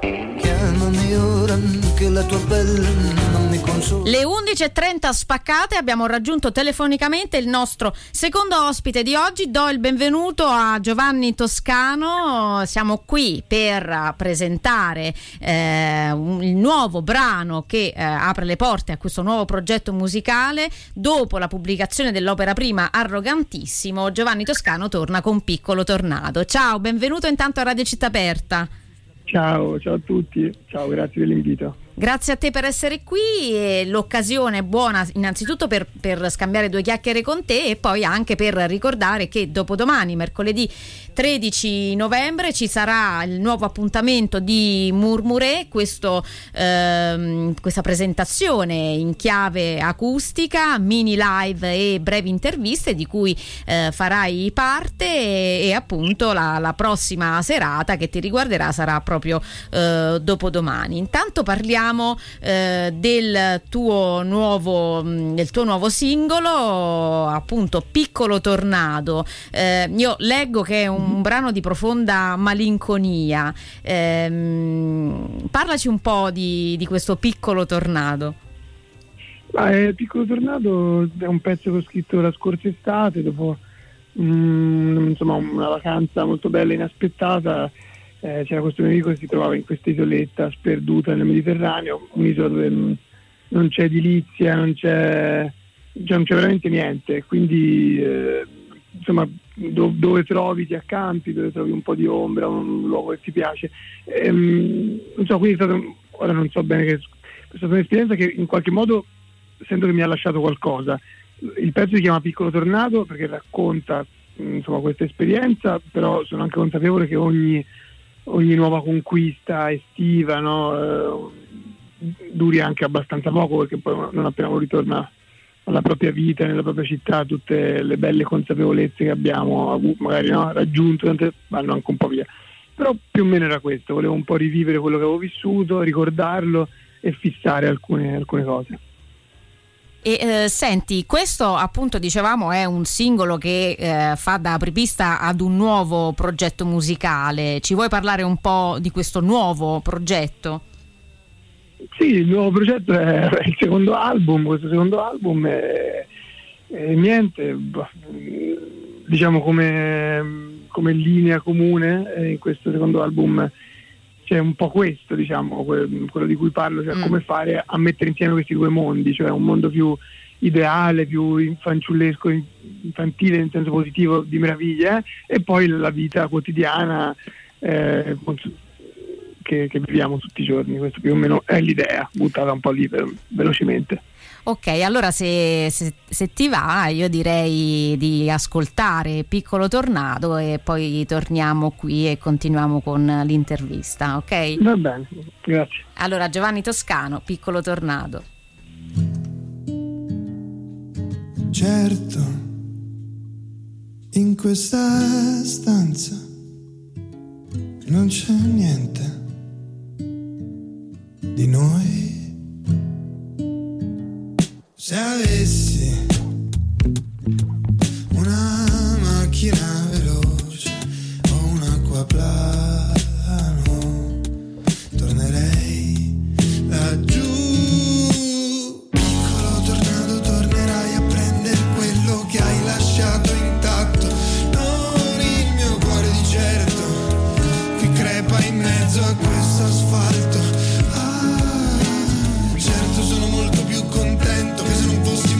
Chiamami ora che la tua pelle non mi consola. Le 11:30 spaccate, abbiamo raggiunto telefonicamente il nostro secondo ospite di oggi. Do il benvenuto a Giovanni Toscano. Siamo qui per presentare il nuovo brano che apre le porte a questo nuovo progetto musicale. Dopo la pubblicazione dell'opera prima Arrogantissimo, Giovanni Toscano torna con Piccolo Tornado. Ciao, benvenuto intanto a Radio Città Aperta. Ciao a tutti, ciao, grazie dell'invito. Grazie a te per essere qui, e l'occasione è buona innanzitutto per scambiare due chiacchiere con te, e poi anche per ricordare che dopodomani, mercoledì 13 novembre, ci sarà il nuovo appuntamento di Murmure, questa presentazione in chiave acustica, mini live e brevi interviste di cui farai parte, e appunto la prossima serata che ti riguarderà sarà proprio dopodomani. Intanto parliamo del tuo nuovo singolo, appunto Piccolo Tornado. Io leggo che è un brano di profonda malinconia. Parlaci un po' di questo Piccolo Tornado. Piccolo Tornado è un pezzo che ho scritto la scorsa estate, dopo una vacanza molto bella e inaspettata. C'era questo mio amico che si trovava in questa isoletta sperduta nel Mediterraneo, un'isola dove non c'è edilizia, non c'è veramente niente, quindi dove trovi ti accampi, dove trovi un po' di ombra, un luogo che ti piace. Quindi è stato, ora non so bene, è stata un'esperienza che in qualche modo sento che mi ha lasciato qualcosa. Il pezzo si chiama Piccolo Tornado perché racconta questa esperienza, però sono anche consapevole che ogni nuova conquista estiva, duri anche abbastanza poco, perché poi non appena uno ritorna alla propria vita, nella propria città, tutte le belle consapevolezze che abbiamo avuto, magari raggiunto, vanno anche un po' via. Però più o meno era questo, volevo un po' rivivere quello che avevo vissuto, ricordarlo e fissare alcune cose. E senti, questo appunto dicevamo è un singolo che fa da apripista ad un nuovo progetto musicale. Ci vuoi parlare un po' di questo nuovo progetto? Sì, il nuovo progetto è il secondo album. Questo secondo album è niente, diciamo come linea comune in questo secondo album c'è un po' questo, diciamo, quello di cui parlo, cioè come fare a mettere insieme questi due mondi, cioè un mondo più ideale, più fanciullesco, infantile in senso positivo, di meraviglia, e poi la vita quotidiana che viviamo tutti i giorni. Questo più o meno è l'idea, buttata un po' lì velocemente. Ok, allora se ti va, io direi di ascoltare Piccolo Tornado e poi torniamo qui e continuiamo con l'intervista, ok? Va bene, grazie. Allora, Giovanni Toscano, Piccolo Tornado. Certo, in questa stanza non c'è niente di noi. Se avessi una macchina veloce o un acquaplano, tornerei laggiù. Piccolo tornado, tornerai a prendere quello che hai lasciato intatto, non il mio cuore di certo, che crepa in mezzo a questo asfalto. Certo, sono molto più contento che se non fossi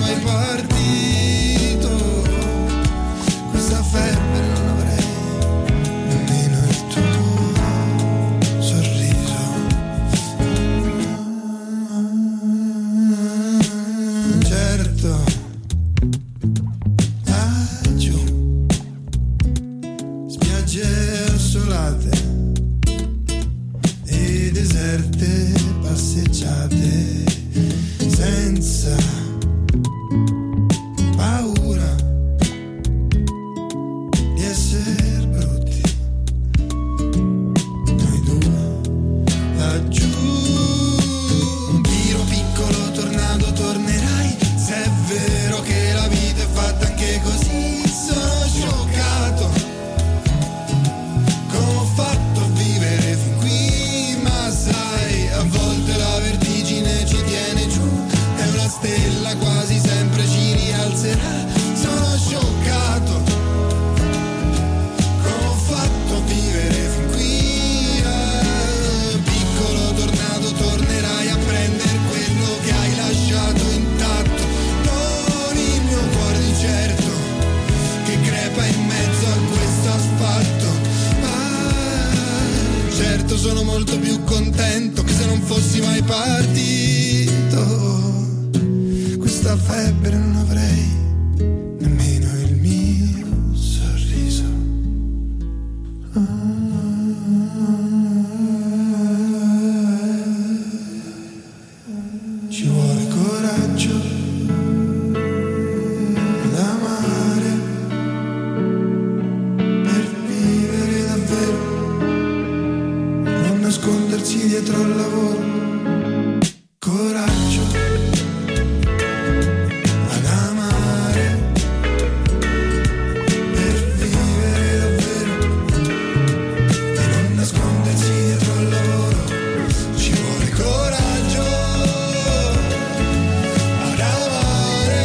adesso sono molto più contento che se non fossi mai partito. Questa febbre non avrei nemmeno il mio sorriso. Ci vuole coraggio ad amare per vivere davvero, non nascondersi dietro al lavoro. Coraggio ad amare per vivere davvero e non nascondersi dietro al lavoro. Ci vuole coraggio ad amare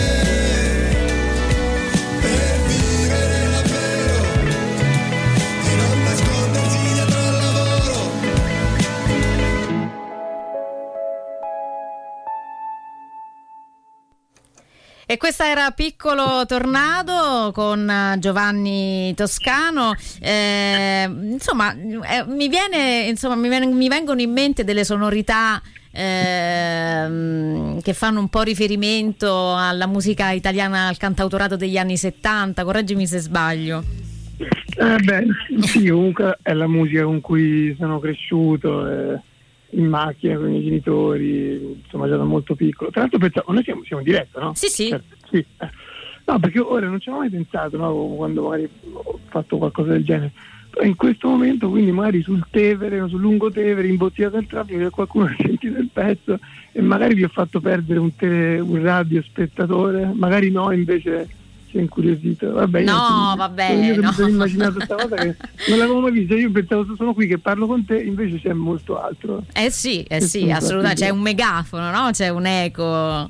per vivere davvero e non nascondersi dietro al lavoro. E questa era Piccolo Tornado con Giovanni Toscano. Insomma, mi vengono in mente delle sonorità che fanno un po' riferimento alla musica italiana, al cantautorato degli anni 70. Correggimi se sbaglio. Sì, comunque è la musica con cui sono cresciuto, in macchina con i miei genitori, insomma, già da molto piccolo. Tra l'altro pensavo, noi siamo in diretta, no? Sì. Certo, sì. No, perché ora non ci avevo mai pensato, no? Quando magari ho fatto qualcosa del genere. Però in questo momento, quindi magari sul Tevere, sul Lungotevere, imbottigliato dal traffico, c'è qualcuno che ha sentito il pezzo e magari vi ho fatto perdere un radio spettatore, magari no, invece si è incuriosito. Vabbè, no. Io ho immaginato questa cosa che non l'avevo mai vista. Io pensavo sono qui che parlo con te, invece c'è molto altro. Sì, assolutamente. C'è un megafono, no? C'è un eco.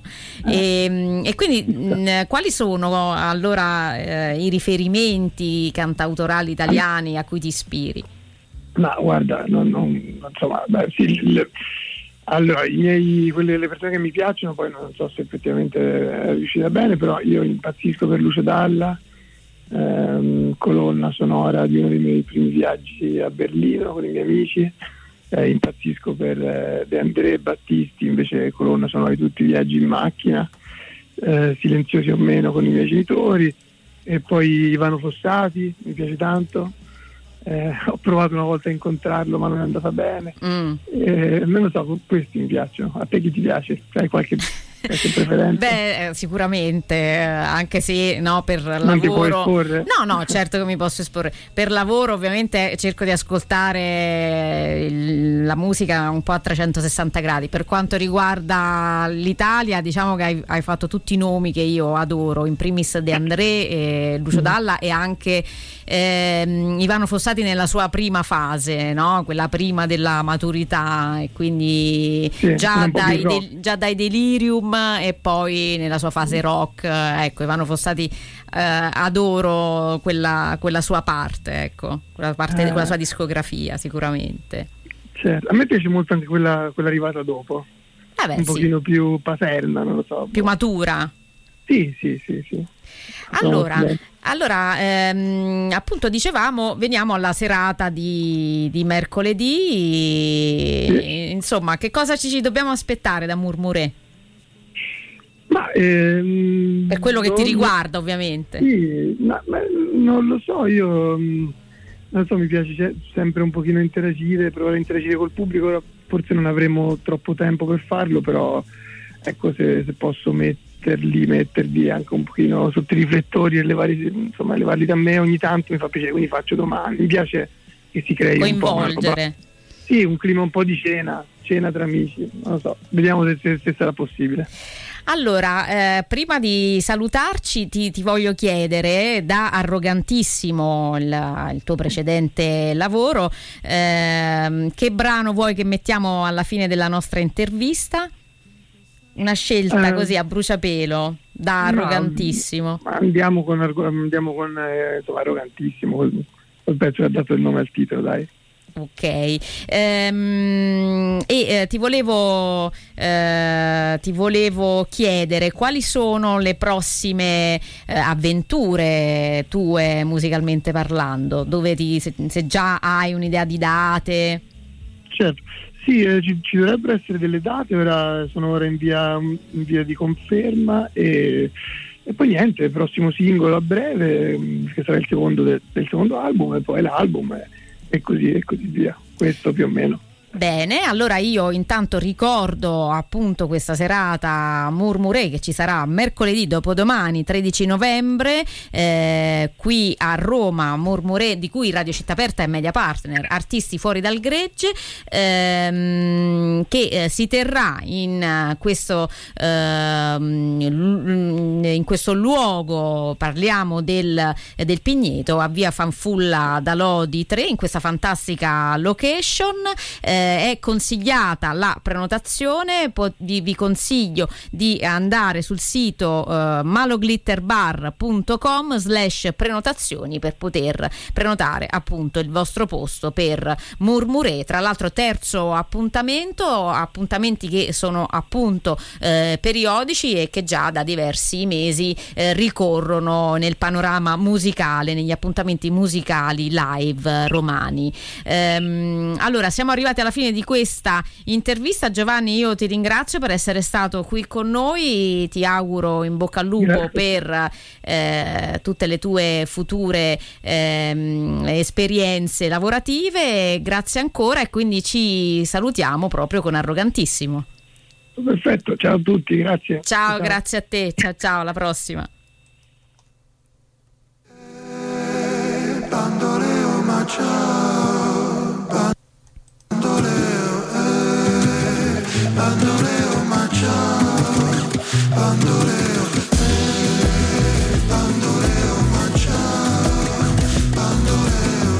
E quindi quali sono allora i riferimenti cantautorali italiani a cui ti ispiri? Ma guarda, insomma, allora, le persone che mi piacciono, poi non so se effettivamente è riuscita bene, però io impazzisco per Lucio Dalla, colonna sonora di uno dei miei primi viaggi a Berlino con i miei amici, impazzisco per De André Battisti, invece colonna sonora di tutti i viaggi in macchina, Silenziosi o meno con i miei genitori, e poi Ivano Fossati, mi piace tanto. Ho provato una volta a incontrarlo ma non è andata bene. Non lo so, questi mi piacciono. A te chi ti piace? Hai qualche preferenza? Sicuramente, anche se no, per non lavoro ti puoi esporre? No, certo che mi posso esporre. Per lavoro ovviamente cerco di ascoltare la musica un po' a 360 gradi. Per quanto riguarda l'Italia, diciamo che hai fatto tutti i nomi che io adoro, in primis De André, Lucio Dalla e anche Ivano Fossati nella sua prima fase, no? Quella prima della maturità, e quindi già dai Delirium e poi nella sua fase rock, ecco, Ivano Fossati, adoro quella sua parte, ecco, quella sua discografia sicuramente. Certo. A me piace molto anche quella arrivata dopo, un pochino più paterna, non lo so, più matura. Sì. Allora, appunto dicevamo, veniamo alla serata di mercoledì. Sì. Insomma, che cosa ci dobbiamo aspettare da Murmuré? Ma, per quello che ti riguarda, ovviamente. Sì, ma non lo so, io non so, mi piace sempre un pochino interagire, provare a interagire col pubblico. Forse non avremo troppo tempo per farlo, però ecco, se posso metterli anche un pochino sotto i riflettori e levarli da me ogni tanto mi fa piacere, quindi faccio domande. Mi piace che si crei coinvolgere un clima un po' di cena tra amici, non lo so, vediamo se sarà possibile. Allora, prima di salutarci ti voglio chiedere, da Arrogantissimo, il tuo precedente lavoro, che brano vuoi che mettiamo alla fine della nostra intervista? Una scelta così a bruciapelo, da Arrogantissimo. Andiamo con insomma, Arrogantissimo, col pezzo che ha dato il nome al titolo, dai. Ok, ti volevo chiedere quali sono le prossime avventure tue musicalmente parlando, dove se già hai un'idea di date. Certo. Sì, ci dovrebbero essere delle date, sono ora in via di conferma e poi niente, il prossimo singolo a breve, che sarà il secondo del secondo album, e poi l'album e così via, questo più o meno. Bene, allora io intanto ricordo appunto questa serata Murmuré che ci sarà mercoledì dopodomani 13 novembre qui a Roma, Murmuré di cui Radio Città Aperta è media partner, artisti fuori dal gregge, che si terrà in questo luogo, parliamo del Pigneto, a via Fanfulla da Lodi 3, in questa fantastica location. È consigliata la prenotazione, vi consiglio di andare sul sito maloglitterbar.com/prenotazioni per poter prenotare appunto il vostro posto per Murmuré. Tra l'altro terzo appuntamenti che sono appunto periodici e che già da diversi mesi ricorrono nel panorama musicale, negli appuntamenti musicali live romani. Allora siamo arrivati alla fine di questa intervista. Giovanni, io ti ringrazio per essere stato qui con noi, ti auguro in bocca al lupo per tutte le tue future esperienze lavorative, grazie ancora, e quindi ci salutiamo proprio con Arrogantissimo. Perfetto, ciao a tutti, grazie. Ciao. Grazie a te, ciao, alla prossima. Bandoleo, ma ciao. Bandoleo, ma ciao. Bandoleo, bandoleo, ma ciao. Bandoleo,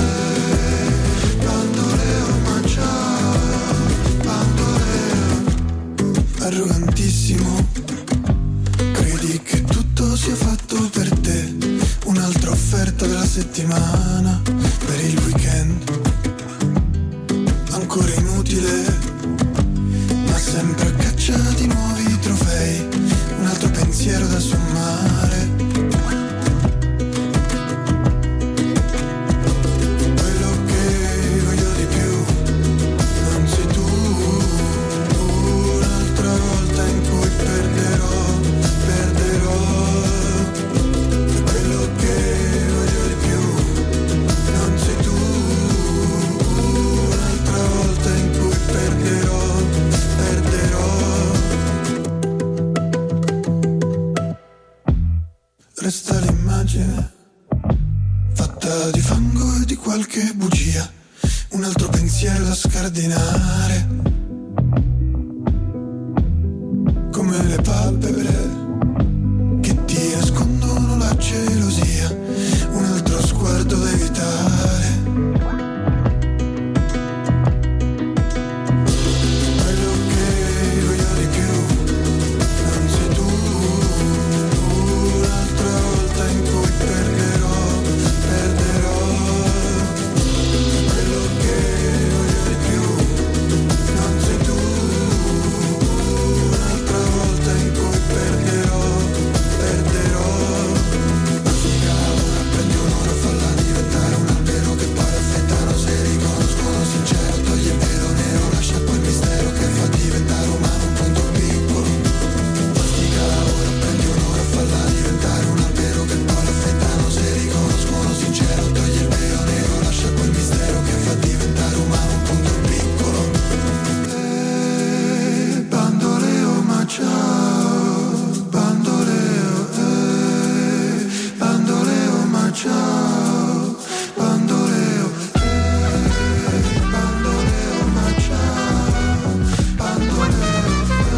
bandoleo, ma ciao. Bandoleo, arrogantissimo. Credi che tutto sia fatto per te? Un'altra offerta della settimana per il weekend. Ancora inutile, ma sempre a caccia di nuovi trofei, un altro pensiero da sommare. Quello che voglio di più non sei tu, un'altra volta in cui perderò. Quello che voglio di più non sei tu, un'altra volta in cui perderò. Resta l'immagine fatta di fango e di qualche bugia, un altro pensiero da scardinare, come le palpebre che ti nascondono la gelosia, un altro sguardo da evitare. Quello che voglio di più non sei tu, un'altra volta in cui perderò. Quello che voglio di più non sei tu, un'altra volta in cui perderò. Mastica ora, prendi un'ora, falla diventare un albero che poi affettano. Se riconoscono sincero, togli il velo nero, lascia quel mistero che fa diventare umano un punto piccolo. Mastica ora, prendi un'ora, falla diventare un albero che poi affettano. Se riconoscono sincero, togli il velo nero, lascia quel mistero che fa diventare umano un punto piccolo. Bandoleo, ma ciao. Bandoleo, bandoleo, ma ciao. Bandoleo, bandoleo, ma ciao. Bandoleo,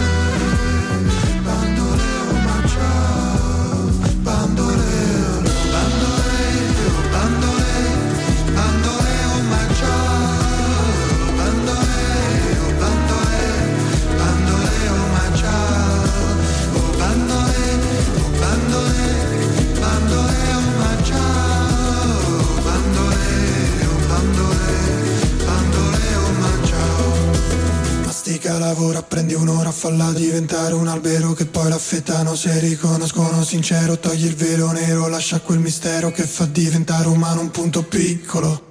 bandoleo, ma ciao. Bandoleo, bandoleo, bandoleo, bandoleo, ma ciao. Bandoleo, bandoleo, bandoleo, ma ciao. Oh bandoleo, bandoleo, ma ciao. Bandoleo, bandoleo, ma ciao. Mastica, lavora, prendi un'ora, falla diventare un albero che poi l'affettano. Se riconoscono sincero, togli il velo nero, lascia quel mistero che fa diventare umano un punto piccolo.